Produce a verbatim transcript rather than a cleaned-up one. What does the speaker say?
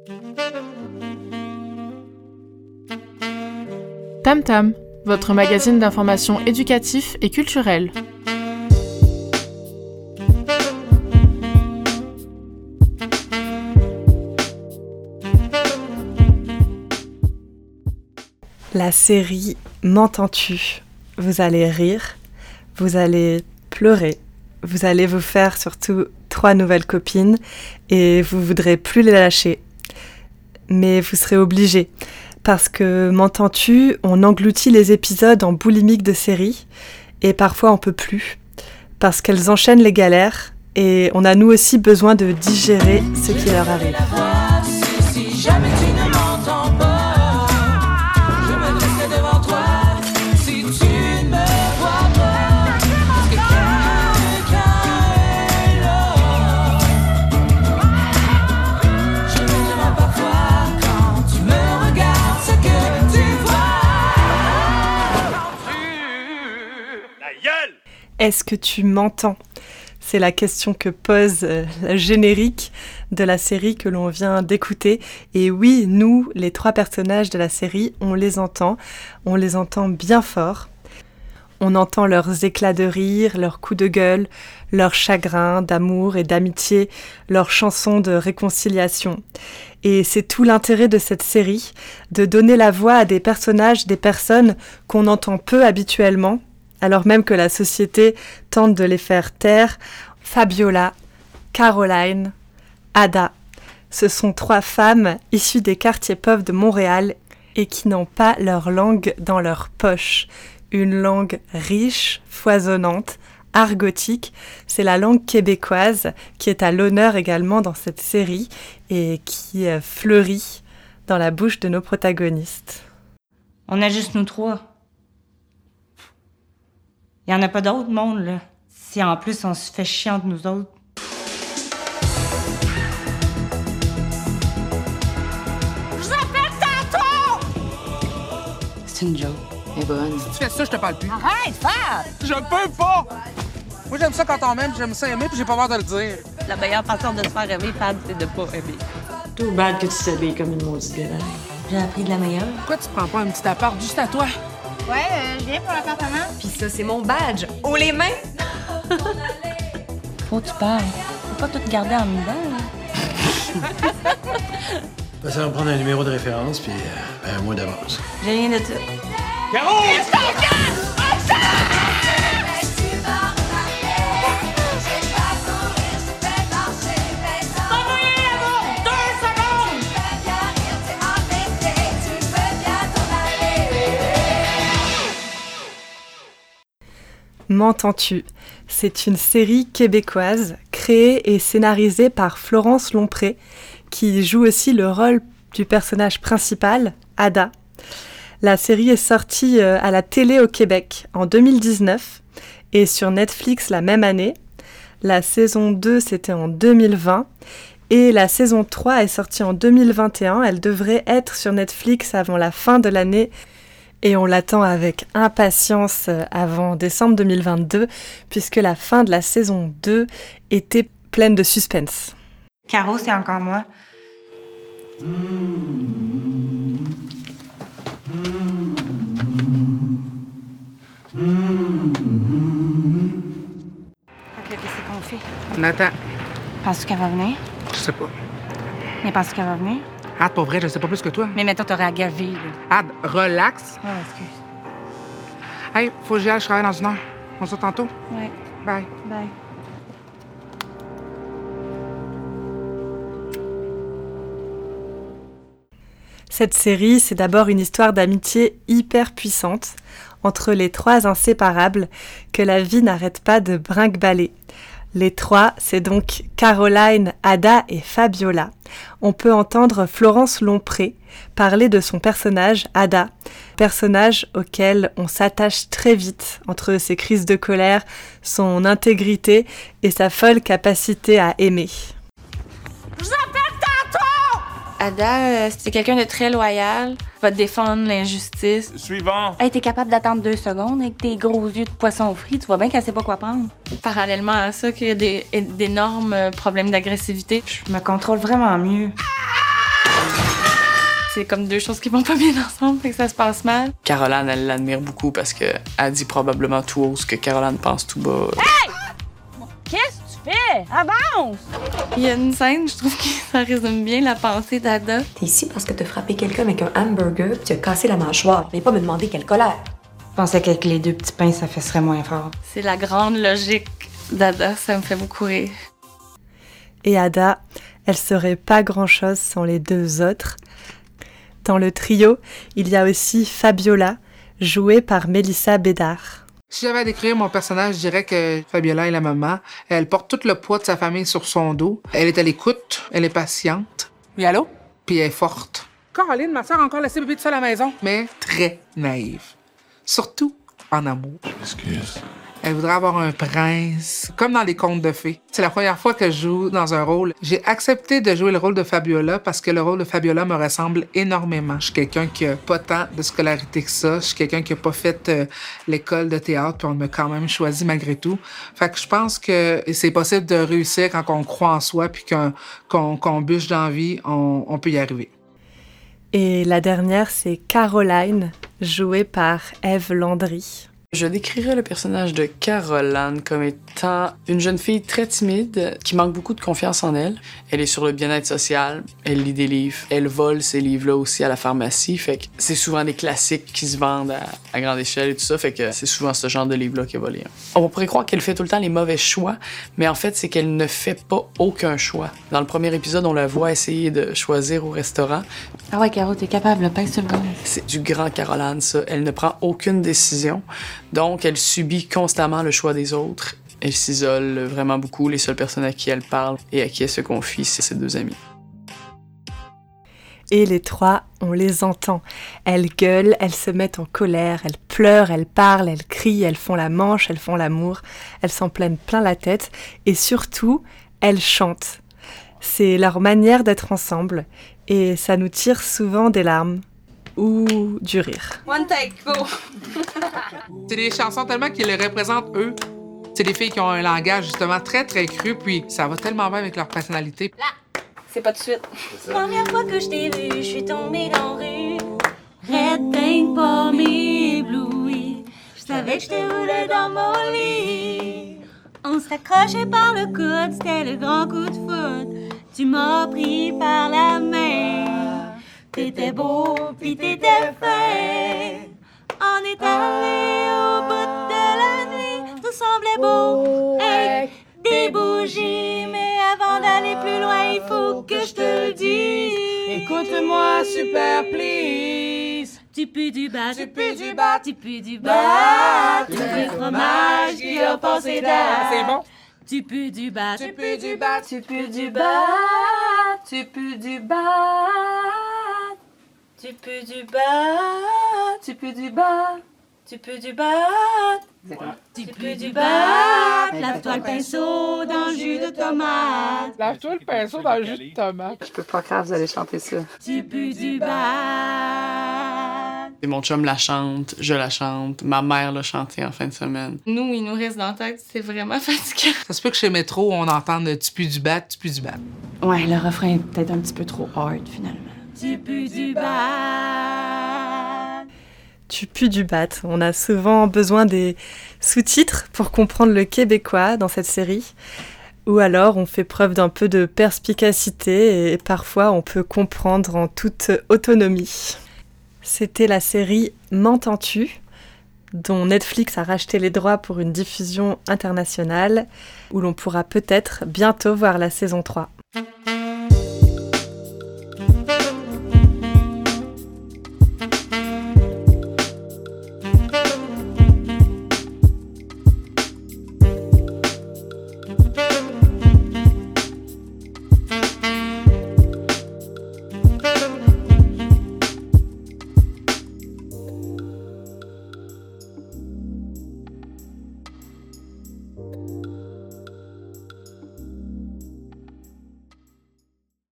Tam Tam, votre magazine d'information éducatif et culturel. La série M'entends-tu ? Vous allez rire, vous allez pleurer, vous allez vous faire surtout trois nouvelles copines et vous voudrez plus les lâcher. Mais vous serez obligés, parce que M'entends-tu, on engloutit les épisodes en boulimique de série et parfois on peut plus, parce qu'elles enchaînent les galères et on a nous aussi besoin de digérer ce qui leur arrive. Est-ce que tu m'entends ? C'est la question que pose euh, le générique de la série que l'on vient d'écouter. Et oui, nous, les trois personnages de la série, on les entend. On les entend bien fort. On entend leurs éclats de rire, leurs coups de gueule, leurs chagrins d'amour et d'amitié, leurs chansons de réconciliation. Et c'est tout l'intérêt de cette série, de donner la voix à des personnages, des personnes qu'on entend peu habituellement, alors même que la société tente de les faire taire. Fabiola, Caroline, Ada, ce sont trois femmes issues des quartiers pauvres de Montréal et qui n'ont pas leur langue dans leur poche. Une langue riche, foisonnante, argotique. C'est la langue québécoise qui est à l'honneur également dans cette série et qui fleurit dans la bouche de nos protagonistes. On a juste nous trois. Il n'y en a pas d'autres monde, là. Si en plus on se fait chier entre nous autres. Je vous appelle tantôt! C'est une joke. Elle est bonne. Si tu fais ça, je te parle plus. Arrête, Fab! Je peux pas! Moi, j'aime ça quand on m'aime, j'aime ça aimer, puis j'ai pas peur de le dire. La meilleure façon de se faire aimer, Fab, c'est de pas aimer. Tout bad que tu t'habilles comme une maudite gueule. J'ai appris de la meilleure. Pourquoi tu prends pas un petit appart juste à toi? Ouais, euh, je viens pour l'appartement. Pis ça, c'est mon badge. Haut les mains! Faut que tu parles. Faut pas tout garder en dedans, là. Ça va me prendre un numéro de référence, puis euh, ben, un mois d'avance. J'ai rien de ça. Caro! M'entends-tu ? C'est une série québécoise créée et scénarisée par Florence Lompré, qui joue aussi le rôle du personnage principal, Ada. La série est sortie à la télé au Québec en deux mille dix-neuf et sur Netflix la même année. La saison deux, c'était en deux mille vingt et la saison trois est sortie en deux mille vingt et un. Elle devrait être sur Netflix avant la fin de l'année. Et on l'attend avec impatience avant décembre deux mille vingt-deux, puisque la fin de la saison deux était pleine de suspense. Caro, c'est encore moi. Ok, qu'est-ce qu'on fait? On attend. Penses-tu qu'elle va venir? Je sais pas. Mais penses-tu qu'elle va venir? Ad, pour vrai, je sais pas plus que toi. Mais mettons, t'aurais à gaver, là. Ad, relax. Oh, excuse. Hey, faut que j'y aille, je travaille dans une heure. On se voit tantôt. Ouais. Bye. Bye. Cette série, c'est d'abord une histoire d'amitié hyper puissante entre les trois inséparables que la vie n'arrête pas de brinque-baller. Les trois, c'est donc Caroline, Ada et Fabiola. On peut entendre Florence Lompré parler de son personnage, Ada, personnage auquel on s'attache très vite entre ses crises de colère, son intégrité et sa folle capacité à aimer. Je vous appelle tantôt! Ada, euh, c'est quelqu'un de très loyal. Va te défendre l'injustice. Suivant. Hey, t'es capable d'attendre deux secondes avec tes gros yeux de poisson frit. Tu vois bien qu'elle sait pas quoi prendre. Parallèlement à ça, qu'il y a des, d'énormes problèmes d'agressivité, je me contrôle vraiment mieux. C'est comme deux choses qui vont pas bien ensemble, fait que ça se passe mal. Caroline, elle l'admire beaucoup parce qu'elle dit probablement tout haut ce que Caroline pense tout bas. Hey! Qu'est-ce que tu fais? Avance! Il y a une scène, je trouve que ça résume bien la pensée d'Ada. T'es ici parce que t'as frappé quelqu'un avec un hamburger pis tu as cassé la mâchoire. Mais pas me demander quelle colère. Je pensais qu'avec les deux petits pains, ça fesserait moins fort. C'est la grande logique d'Ada, ça me fait beaucoup rire. Et Ada, elle serait pas grand-chose sans les deux autres. Dans le trio, il y a aussi Fabiola, jouée par Mélissa Bédard. Si j'avais à décrire mon personnage, je dirais que Fabiola est la maman. Elle porte tout le poids de sa famille sur son dos. Elle est à l'écoute, elle est patiente. Oui, allô? Puis elle est forte. Caroline, ma soeur a encore laissé bébé tout seul à la maison. Mais très naïve. Surtout en amour. Excuse. Elle voudrait avoir un prince, comme dans les contes de fées. C'est la première fois que je joue dans un rôle. J'ai accepté de jouer le rôle de Fabiola parce que le rôle de Fabiola me ressemble énormément. Je suis quelqu'un qui a pas tant de scolarité que ça. Je suis quelqu'un qui a pas fait euh, l'école de théâtre, puis on m'a quand même choisi malgré tout. Fait que je pense que c'est possible de réussir quand on croit en soi, puis qu'on, qu'on, qu'on bûche dans la vie, on, on peut y arriver. Et la dernière, c'est Caroline, jouée par Ève Landry. Je décrirais le personnage de Caroline comme étant une jeune fille très timide qui manque beaucoup de confiance en elle. Elle est sur le bien-être social, elle lit des livres, elle vole ces livres-là aussi à la pharmacie, fait que c'est souvent des classiques qui se vendent à, à grande échelle et tout ça, fait que c'est souvent ce genre de livre-là qu'elle va lire. On pourrait croire qu'elle fait tout le temps les mauvais choix, mais en fait, c'est qu'elle ne fait pas aucun choix. Dans le premier épisode, on la voit essayer de choisir au restaurant. Ah ouais, Caro, t'es capable, le pain sur le gaz. C'est du grand Caroline, ça. Elle ne prend aucune décision. Donc, elle subit constamment le choix des autres. Elle s'isole vraiment beaucoup. Les seules personnes à qui elle parle et à qui elle se confie, c'est ses deux amis. Et les trois, on les entend. Elles gueulent, elles se mettent en colère, elles pleurent, elles parlent, elles crient, elles font la manche, elles font l'amour. Elles s'en prennent plein la tête. Et surtout, elles chantent. C'est leur manière d'être ensemble. Et ça nous tire souvent des larmes. Ou du rire. One take, go! C'est des chansons tellement qui les représentent eux. C'est des filles qui ont un langage justement très très cru, puis ça va tellement bien avec leur personnalité. Là, c'est pas de suite. Première fois que je t'ai vu, je suis tombée dans la rue. Red pink, pomme éblouie. Je savais que je te voulais dans mon lit. On s'accrochait par le coude, c'était le grand coup de foudre. Tu m'as pris par la main. T'étais beau, pis t'étais fin. On est allé au bout de la nuit. Tout semblait beau, avec des bougies. Mais avant d'aller plus loin, il faut que je te le dise. Écoute-moi, super please. Tu pues du bas, Tu pues du bas, tu pues du bas. Tu pues le fromage qui a passé d'air. C'est bon? Tu pues du bas, Tu pues du bas, tu pues du bas. Tu pues du bas. Tu pues du bas, tu pues du bas, tu pues du bas, tu pues du bas. Lave-toi le pinceau dans le jus de tomate. Lave-toi le pinceau dans le jus de tomate. Je peux pas croire que vous allez chanter ça. Tu pues du bas. Et mon chum la chante, je la chante, ma mère l'a chanté en fin de semaine. Nous, il nous reste dans la tête, c'est vraiment fatigant. Ça se peut que chez Métro, on entende « tu pues du bat, tu pues du bat ». Ouais, le refrain est peut-être un petit peu trop hard, finalement. Tu pues du bas. Tu pues du bat. On a souvent besoin des sous-titres pour comprendre le québécois dans cette série. Ou alors on fait preuve d'un peu de perspicacité et parfois on peut comprendre en toute autonomie. C'était la série M'entends-tu, dont Netflix a racheté les droits pour une diffusion internationale, où l'on pourra peut-être bientôt voir la saison trois.